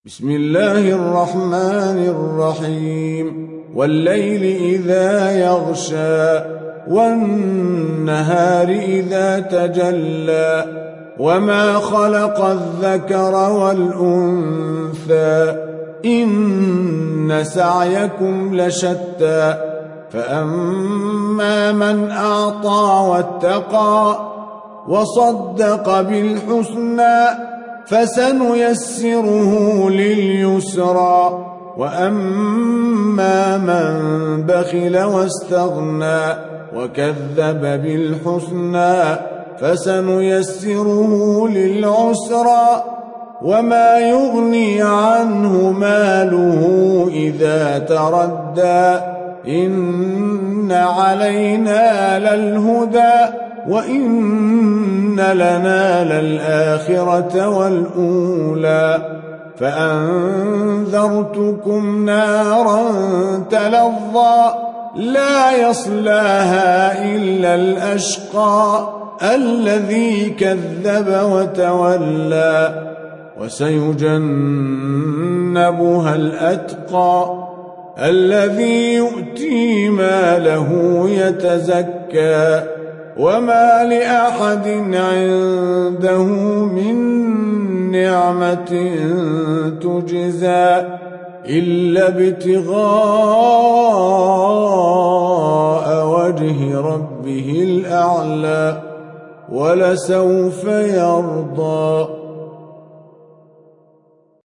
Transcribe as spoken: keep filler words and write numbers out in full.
بسم الله الرحمن الرحيم والليل إذا يغشى والنهار إذا تجلى وما خلق الذكر والأنثى إن سعيكم لشتى فأما من أعطى واتقى وصدق بالحسنى فسنيسره لليسرى وأما من بخل واستغنى وكذب بالحسنى فسنيسره للعسرى وما يغني عنه ماله إذا تردى إن علينا للهدى وإن لنا للآخرة والأولى فأنذرتكم نارا تلظى لا يصلاها إلا الأشقى الذي كذب وتولى وسيجنبها الأتقى الذي يؤتي ماله يتزكى وما لأحد عنده من نعمة تجزى إلا ابتغاء وجه ربه الأعلى ولسوف يرضى.